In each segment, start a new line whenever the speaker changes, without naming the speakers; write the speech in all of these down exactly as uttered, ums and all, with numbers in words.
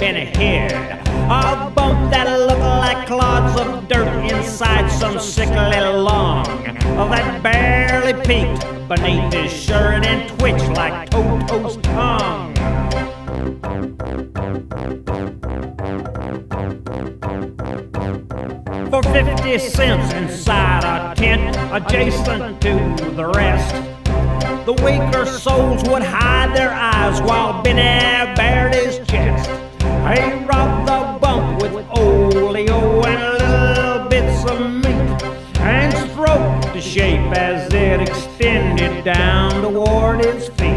can hear a bump that looked like clods of dirt inside some sickly lung that barely peeked beneath his shirt and twitched like Toto's tongue. For fifty cents inside a tent adjacent to the rest, the weaker souls would hide their eyes while Benny bared his chest. He robbed the bump with oleo and little bits of meat, and stroked the shape as it extended down toward his feet.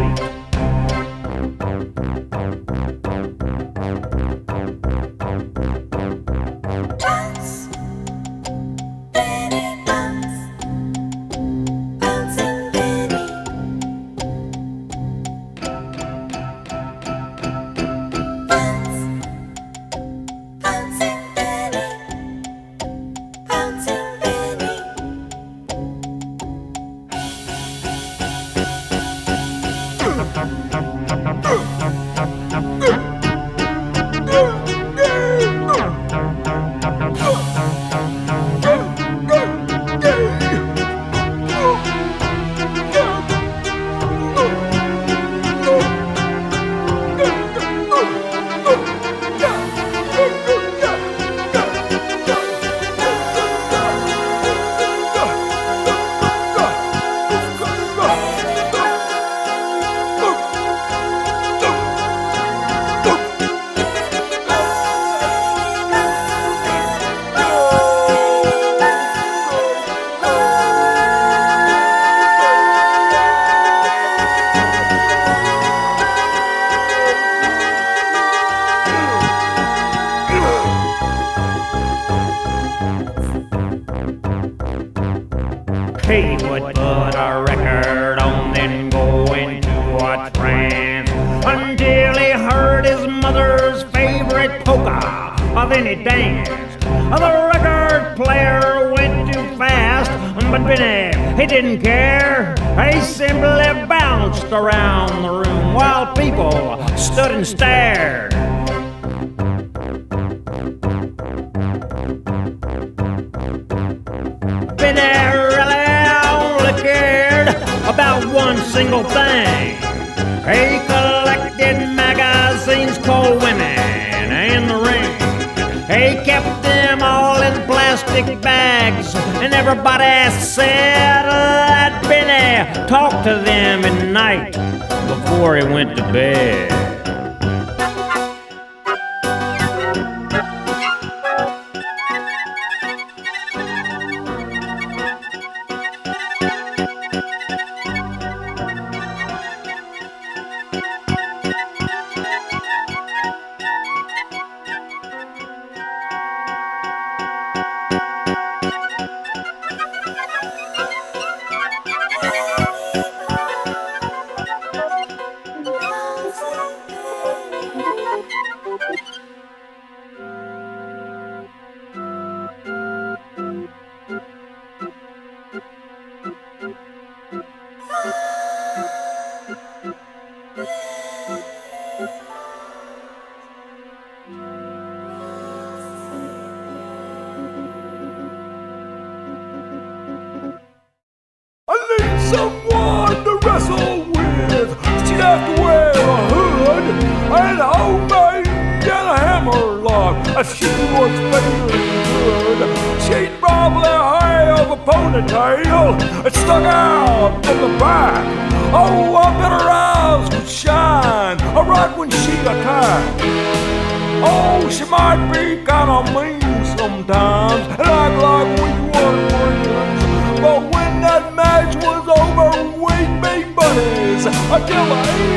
He would put a record on, then go into a trance until he heard his mother's favorite polka. Then he danced. The record player went too fast, but Benny, he didn't care. He simply bounced around the room while people stood and stared. Benny about one single thing. He collected magazines called Women in the Ring. He kept them all in plastic bags, and everybody said that Benny talked to them at night before he went to bed.
Someone to wrestle with. She'd have to wear a hood and a homemade and a hammerlock if she was feeling good. She'd probably have a ponytail that stuck out in the back. Oh, I bet her eyes would shine right when she attacked. Oh, she might be kinda mean sometimes and act like we weren't friends, but when that match was over, we'd be buddies until the